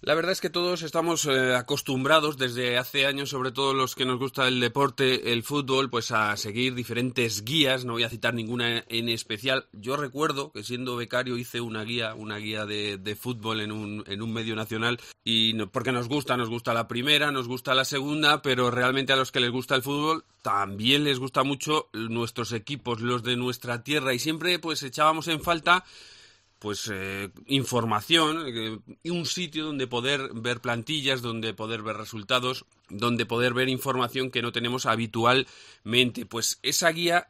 La verdad es que todos estamos acostumbrados desde hace años, sobre todo los que nos gusta el deporte, el fútbol, pues a seguir diferentes guías. No voy a citar ninguna en especial. Yo recuerdo que siendo becario hice una guía de fútbol en un medio nacional y no, porque nos gusta la primera, nos gusta la segunda, pero realmente a los que les gusta el fútbol también les gusta mucho nuestros equipos, los de nuestra tierra, y siempre pues echábamos en falta pues información y un sitio donde poder ver plantillas, donde poder ver resultados, donde poder ver información que no tenemos habitualmente. Pues esa guía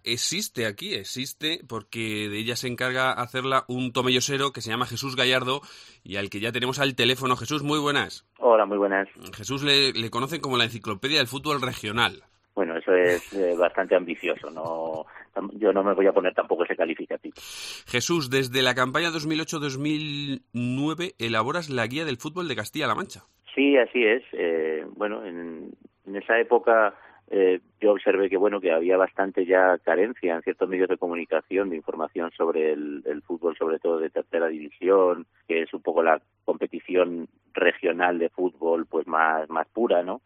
existe porque de ella se encarga hacerla un tomellosero que se llama Jesús Gallardo y al que ya tenemos al teléfono. Jesús, muy buenas. Hola, muy buenas. Jesús le conocen como la enciclopedia del fútbol regional. Bueno, eso es bastante ambicioso. Yo no me voy a poner tampoco ese calificativo. Jesús, desde la campaña 2008-2009 elaboras la guía del fútbol de Castilla-La Mancha. Sí, así es. Bueno, en esa época yo observé que había bastante ya carencia en ciertos medios de comunicación de información sobre el fútbol, sobre todo de tercera división, que es un poco la competición regional de fútbol pues más pura, ¿no?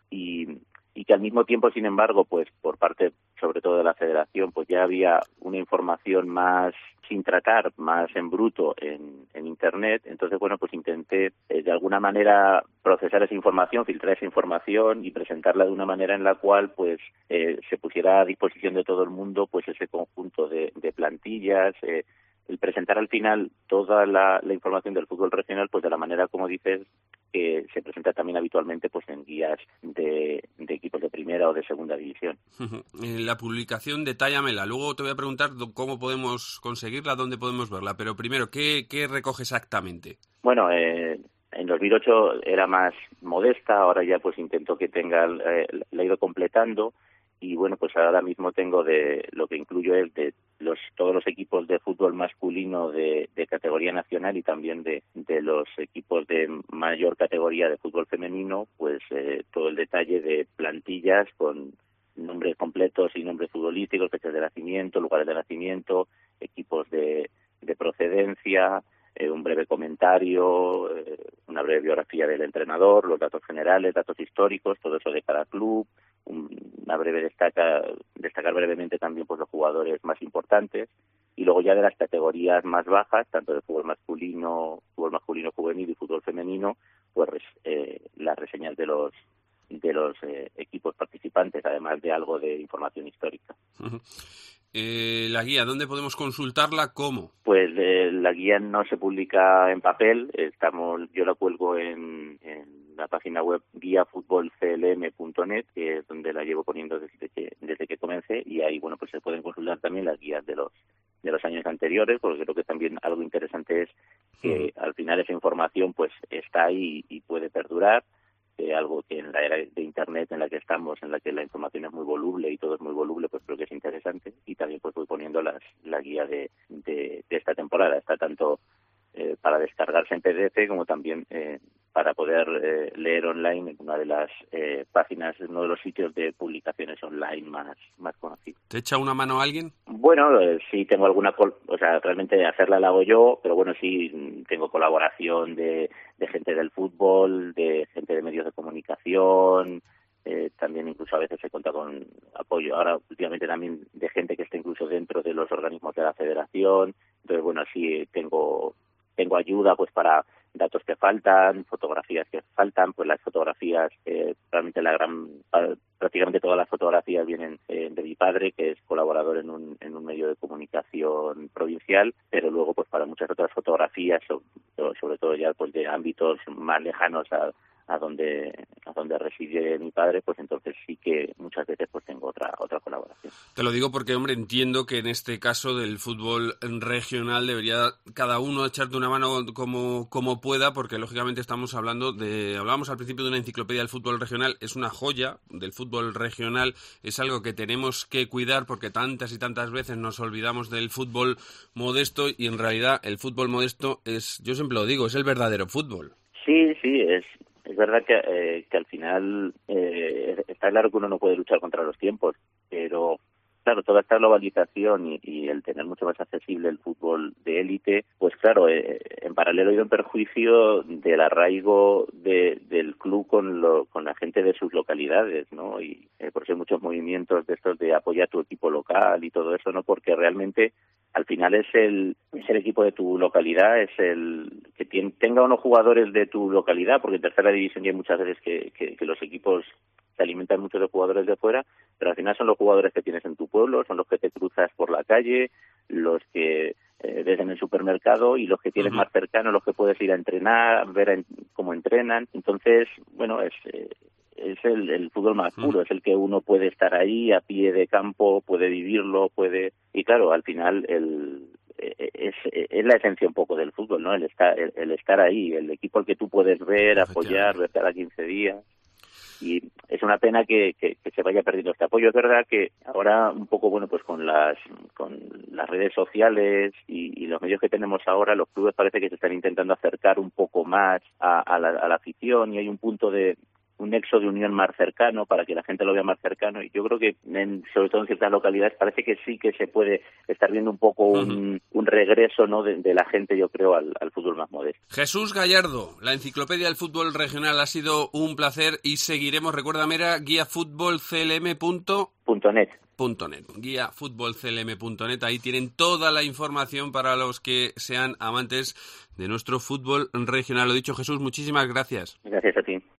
Y que al mismo tiempo, sin embargo, pues por parte sobre todo de la federación, pues ya había una información más sin tratar, más en bruto en internet. Entonces, bueno, pues intenté de alguna manera procesar esa información, filtrar esa información y presentarla de una manera en la cual pues se pusiera a disposición de todo el mundo pues ese conjunto de plantillas, el presentar al final toda la información del fútbol regional pues de la manera, como dices, que se presenta también habitualmente pues en guías de equipos de primera o de segunda división. La publicación detállamela. Luego te voy a preguntar cómo podemos conseguirla, dónde podemos verla. Pero primero, ¿qué recoge exactamente? Bueno, en 2008 era más modesta, ahora ya pues intento que tenga, la he ido completando. Y bueno, pues ahora mismo tengo lo que incluyo es de todos los equipos de fútbol masculino de categoría nacional y también de los equipos de mayor categoría de fútbol femenino, pues todo el detalle de plantillas con nombres completos y nombres futbolísticos, fechas de nacimiento, lugares de nacimiento, equipos de procedencia, un breve comentario, una breve biografía del entrenador, los datos generales, datos históricos, todo eso de cada club, una breve destacar brevemente también pues los jugadores más importantes, y luego ya de las categorías más bajas, tanto de fútbol masculino juvenil y fútbol femenino, pues las reseñas de los equipos participantes, además de algo de información histórica. La guía, ¿dónde podemos consultarla? ¿Cómo? Pues la guía no se publica en papel, yo la cuelgo en la página web guiafutbolclm.net, que es donde la llevo poniendo desde que comencé, y ahí bueno pues se pueden consultar también las guías de los años anteriores, porque creo que también algo interesante es que al final esa información pues está ahí y puede perdurar. Algo que en la era de Internet en la que estamos, en la que la información es muy voluble y todo es muy voluble, pues creo que es interesante. Y también pues voy poniendo la guía de esta temporada. Está tanto para descargarse en PDF como también para poder leer online en una de las páginas, en uno de los sitios de publicaciones online más conocidos. ¿Te echa una mano alguien? Bueno, sí tengo alguna, realmente hacerla la hago yo, pero bueno, sí tengo colaboración de gente del fútbol, de gente de medios de comunicación, también incluso a veces se cuenta con apoyo, ahora últimamente también de gente que está incluso dentro de los organismos de la federación. Entonces, bueno, sí tengo ayuda pues para datos que faltan, fotografías que faltan, pues las fotografías, realmente prácticamente todas las fotografías vienen de mi padre, que es colaborador en un medio de comunicación provincial, pero luego pues para muchas otras fotografías, sobre todo ya pues de ámbitos más lejanos a donde reside mi padre, pues entonces sí que muchas veces pues tengo otra colaboración. Te lo digo porque, hombre, entiendo que en este caso del fútbol regional debería cada uno echarte una mano como pueda, porque lógicamente hablábamos al principio de una enciclopedia del fútbol regional, es una joya del fútbol regional, es algo que tenemos que cuidar porque tantas y tantas veces nos olvidamos del fútbol modesto y en realidad el fútbol modesto yo siempre lo digo, es el verdadero fútbol. Sí, es verdad que al final está claro que uno no puede luchar contra los tiempos, pero Claro, toda esta globalización y el tener mucho más accesible el fútbol de élite, pues claro, en paralelo ha ido en perjuicio del arraigo del club con la gente de sus localidades, ¿no? Y por eso hay muchos movimientos de estos de apoyar a tu equipo local y todo eso, ¿no? Porque realmente al final es el equipo de tu localidad, es el que tenga unos jugadores de tu localidad, porque en tercera división ya hay muchas veces que los equipos se alimentan mucho de jugadores de fuera, pero al final son los jugadores que tienes en tu pueblo, son los que te cruzas por la calle, los que ves en el supermercado y los que tienes más cercanos, los que puedes ir a entrenar, ver cómo entrenan. Entonces, bueno, es el fútbol más puro, es el que uno puede estar ahí a pie de campo, puede vivirlo, y claro, al final es la esencia un poco del fútbol, ¿no? El estar ahí, el equipo al que tú puedes ver, apoyar, ver cada 15 días. Y es una pena que se vaya perdiendo este apoyo. Es verdad que ahora un poco, bueno, pues con las redes sociales y los medios que tenemos ahora, los clubes parece que se están intentando acercar un poco más a la afición, y hay un punto de un nexo de unión más cercano para que la gente lo vea más cercano, y yo creo que sobre todo en ciertas localidades parece que sí que se puede estar viendo un poco un regreso, ¿no?, de la gente, yo creo, al fútbol más modesto. Jesús Gallardo, la enciclopedia del fútbol regional, ha sido un placer y seguiremos, recuérdame, era guiafutbolclm.net. guiafutbolclm.net, ahí tienen toda la información para los que sean amantes de nuestro fútbol regional. Lo dicho, Jesús, muchísimas gracias. Gracias a ti.